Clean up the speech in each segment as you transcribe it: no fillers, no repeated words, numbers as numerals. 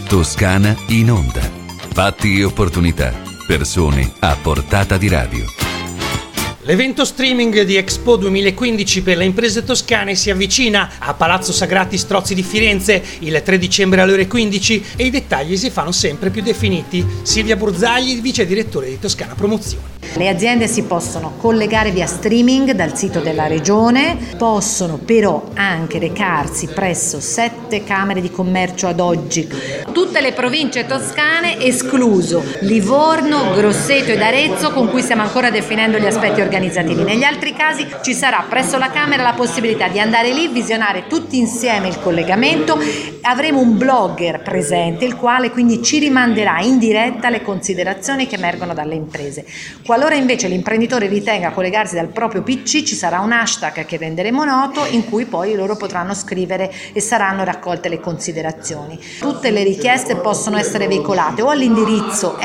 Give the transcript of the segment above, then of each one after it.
Toscana in onda. Fatti e opportunità. Persone a portata di radio. L'evento streaming di Expo 2015 per le imprese toscane si avvicina a Palazzo Sagrati Strozzi di Firenze il 3 dicembre alle ore 15 e i dettagli si fanno sempre più definiti. Silvia Burzagli, vice direttore di Toscana Promozione. Le aziende si possono collegare via streaming dal sito della regione, possono però anche recarsi presso 7 camere di commercio ad oggi. Tutte le province toscane, escluso Livorno, Grosseto ed Arezzo, con cui stiamo ancora definendo gli aspetti organizzativi. Negli altri casi ci sarà presso la Camera la possibilità di andare lì, visionare tutti insieme il collegamento. Avremo un blogger presente, il quale quindi ci rimanderà in diretta le considerazioni che emergono dalle imprese. Qualora invece l'imprenditore ritenga collegarsi dal proprio PC, ci sarà un hashtag che renderemo noto in cui poi loro potranno scrivere e saranno raccolte le considerazioni. Tutte le richieste possono essere veicolate o all'indirizzo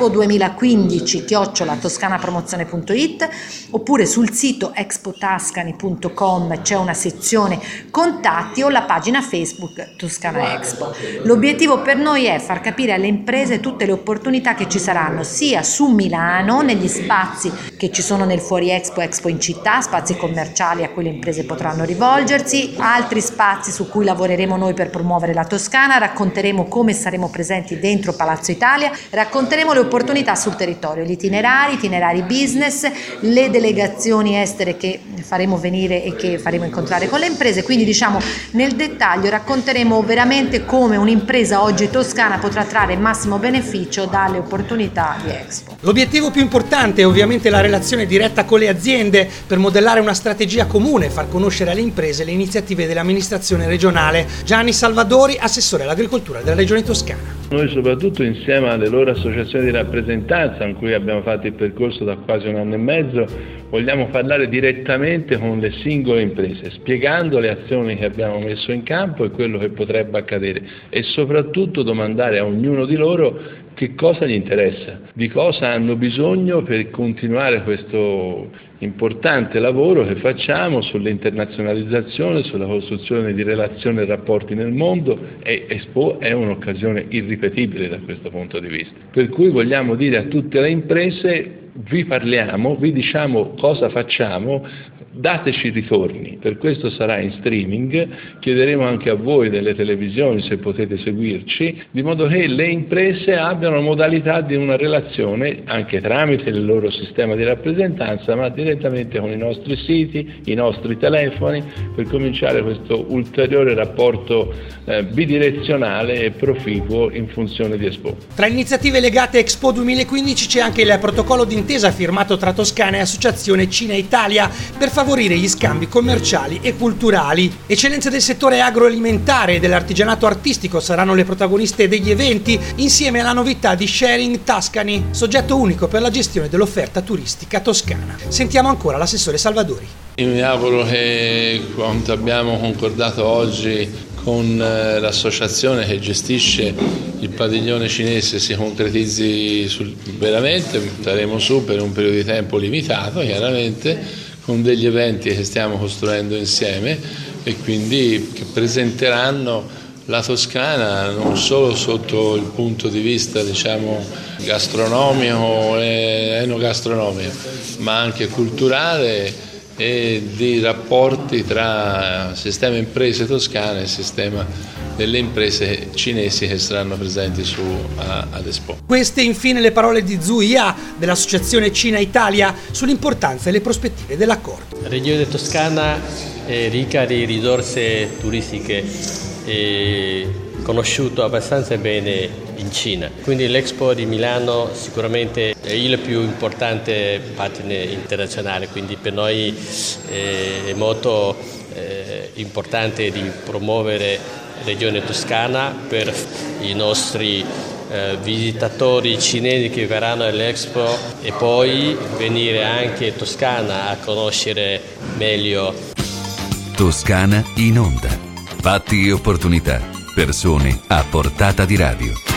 expo2015@toscanapromozione.it oppure sul sito expotascani.com c'è una sezione contatti o la pagina Facebook Toscana Expo. L'obiettivo per noi è far capire alle imprese tutte le opportunità che ci saranno sia su Milano, negli spazi che ci sono nel Fuori Expo, Expo in città, spazi commerciali a cui le imprese potranno rivolgersi, altri spazi su cui lavoreremo noi per promuovere la Toscana, racconteremo come saremo presenti dentro Palazzo Italia, racconteremo le opportunità sul territorio, gli itinerari business, le delegazioni estere che faremo venire e che faremo incontrare con le imprese, quindi nel dettaglio racconteremo veramente come un'impresa oggi toscana potrà trarre massimo beneficio dalle opportunità di Expo. L'obiettivo più importante è ovviamente la relazione diretta con le aziende per modellare una strategia comune e far conoscere alle imprese le iniziative dell'amministrazione regionale. Gianni Salvadori, assessore all'agricoltura della Regione Toscana. Noi soprattutto insieme alle loro associazioni di rappresentanza, in cui abbiamo fatto il percorso da quasi 1 anno e mezzo, vogliamo parlare direttamente con le singole imprese, spiegando le azioni che abbiamo messo in campo e quello che potrebbe accadere e soprattutto domandare a ognuno di loro che cosa gli interessa, di cosa hanno bisogno per continuare questo importante lavoro che facciamo sull'internazionalizzazione, sulla costruzione di relazioni e rapporti nel mondo, e Expo è un'occasione irripetibile da questo punto di vista. Per cui vogliamo dire a tutte le imprese: vi parliamo, vi diciamo cosa facciamo, dateci ritorni. Per questo sarà in streaming, chiederemo anche a voi delle televisioni se potete seguirci, di modo che le imprese abbiano modalità di una relazione anche tramite il loro sistema di rappresentanza, ma direttamente con i nostri siti, i nostri telefoni, per cominciare questo ulteriore rapporto bidirezionale e proficuo in funzione di Expo. Tra iniziative legate a Expo 2015 c'è anche il protocollo d'intesa firmato tra Toscana e Associazione Cina Italia per favorire gli scambi commerciali e culturali. Eccellenze del settore agroalimentare e dell'artigianato artistico saranno le protagoniste degli eventi, insieme alla novità di Sharing Tuscany, soggetto unico per la gestione dell'offerta turistica toscana. Sentiamo ancora l'assessore Salvadori. Io mi auguro che quanto abbiamo concordato oggi con l'associazione che gestisce il padiglione cinese si concretizzi veramente. Staremo su per un periodo di tempo limitato, chiaramente, con degli eventi che stiamo costruendo insieme e quindi che presenteranno la Toscana non solo sotto il punto di vista gastronomico e enogastronomico, ma anche culturale e di rapporti tra sistema imprese toscane e sistema delle imprese cinesi che saranno presenti ad Expo. Queste infine le parole di Zhu Ya dell'Associazione Cina Italia sull'importanza e le prospettive dell'accordo. La regione toscana è ricca di risorse turistiche e conosciuto abbastanza bene in Cina, quindi l'Expo di Milano sicuramente è il più importante partner internazionale, quindi per noi è molto importante di promuovere la regione toscana per i nostri visitatori cinesi che verranno all'Expo e poi venire anche in Toscana a conoscere meglio. Toscana in onda. Fatti e opportunità. Persone a portata di radio.